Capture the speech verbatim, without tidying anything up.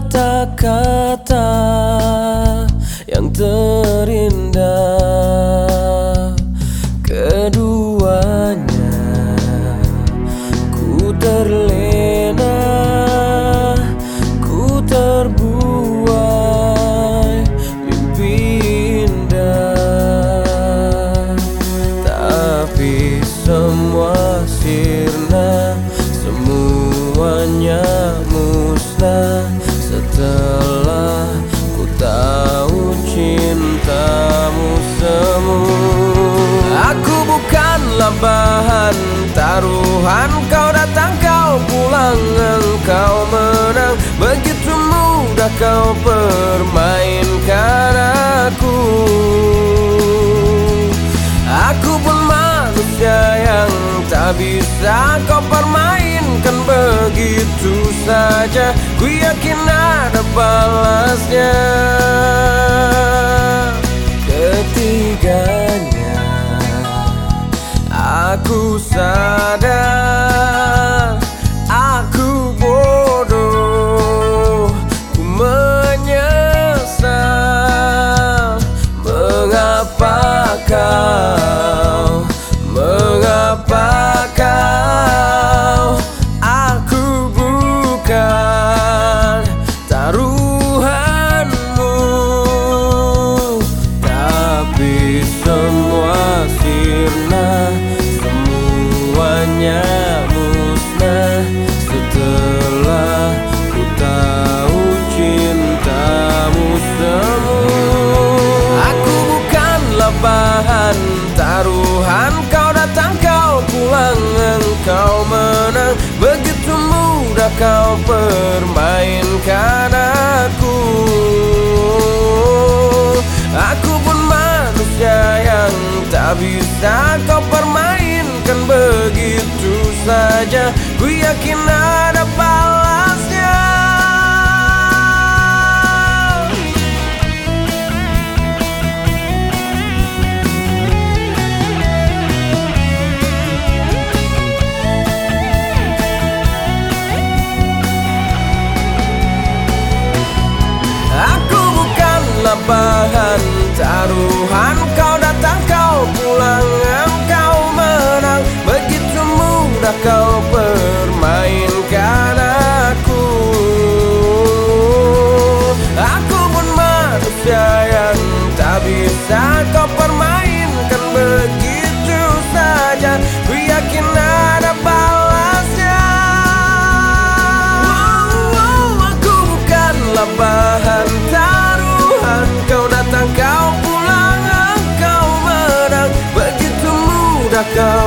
kata-kata yang terindah keduanya. Ku terlena, ku terbuai mimpi indah, tapi semua sirna, semuanya musnah setelah ku tahu cintamu semu. Aku bukanlah bahan taruhan, kau datang kau pulang, engkau menang. Begitu mudah kau permainkan aku. Aku pun manusia yang tak bisa kau permainkan begitu saja. Ku yakin ada balasnya. Ketiganya aku sadar aku bodoh, ku menyesal. Mengapa kau, mengapa kau, aku bukan taruhanmu, tapi semua sirna, semuanya musnah setelah ku tahu cintamu semu. Aku bukanlah bahan taruhan, kau datang kau pulang, engkau menang. Begitu mudah kau permainkan aku. Aku pun manusia yang tak bisa kau permainkan begitu saja. Ku yakin ada balasnya. Aku bukanlah bahan taruhan, kau datang kau pulang, engkau menang. Begitu mudah kau permainkan aku. Aku pun manusia yang tak bisa kau permainkan begitu saja. Ku yakin ada balasnya. Aku bukanlah bahan taruhan, kau datang kau pulang, engkau menang. Begitu mudah kau